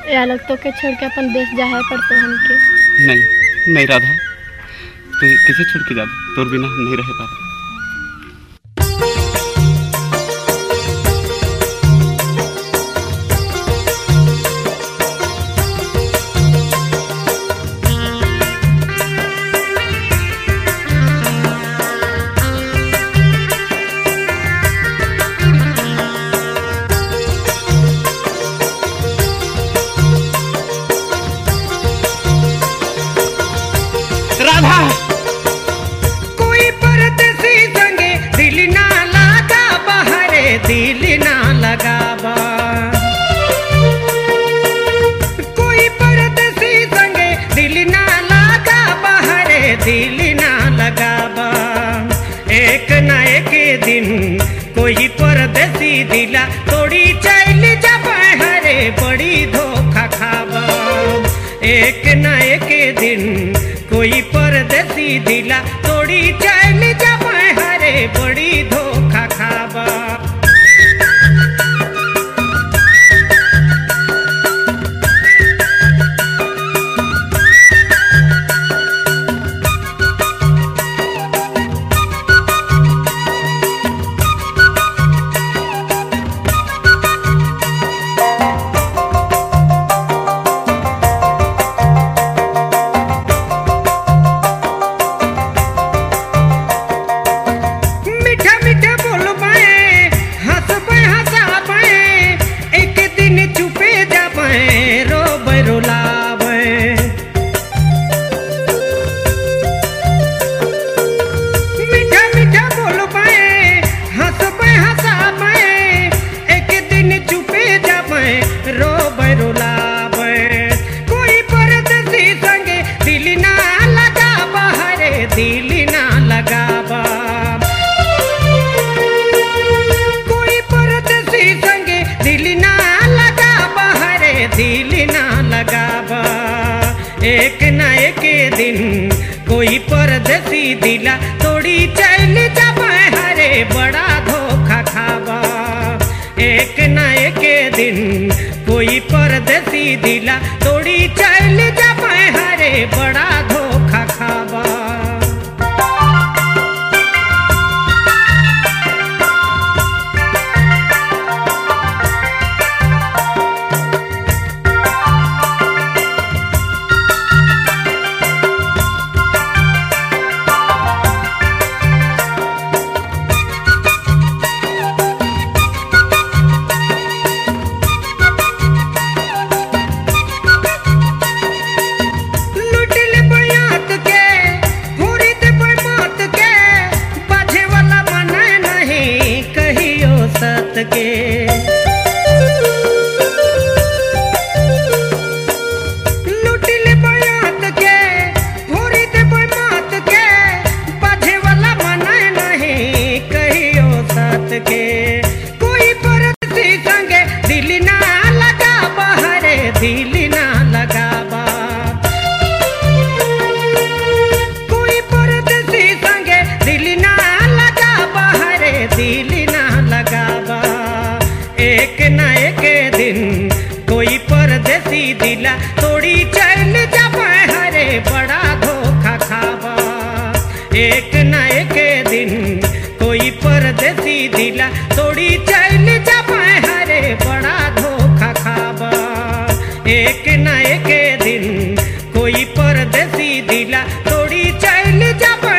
या लोग तो के छोड़ के अपन देश जाए पड़तो हमके। नहीं नहीं राधा, तू किसे छोड़ के जा, तोर बिना नहीं रह पा। राधा कोई परदेसी संगे दिल ना लगा बहरे, दिल ना लगा बा। कोई परदेसी संगे दिल ना लगा बहरे, दिल ना लगा बा। एक न एक दिन कोई परदेसी दिला तोड़ी चल जा बहरे, बड़ी धोखा खाबा। एक न एक दिन कोई परदेसी दिला तोड़ी चल जा बहरे, बड़ी धोखा खाबा। दिल ना लगा बा। कोई परदेसी संगे दिल ना लगा बहरे, दिल ना लगा बा। एक न एक दिन कोई परदेसी दिला तोड़ी चल जा बहरे, बड़ा धोखा खाबा। एक न एक दिन कोई परदेसी दिला तोड़ी चल जा बहरे, बड़ा धोखा खाबा। के लुटिल बयात के भोरी दे मात के, बाझे वाला मना नहीं कहियो साथ के। कोई परदेसी संगे दिल ना लगा बहरे, दिल ना लगा बा। कोई परदेसी संगे दिल ना लगा बहरे, दिल ना लगा बा। एक न एक दिन कोई परदेसी दिला तोड़ी चल जा बहरे, बड़ा धोखा खाबा। एक न एक दिन कोई परदेसी दिला तोड़ी चल जा बहरे, बड़ा धोखा खाबा। एक न एक दिन कोई परदेसी दिला तोड़ी चल जा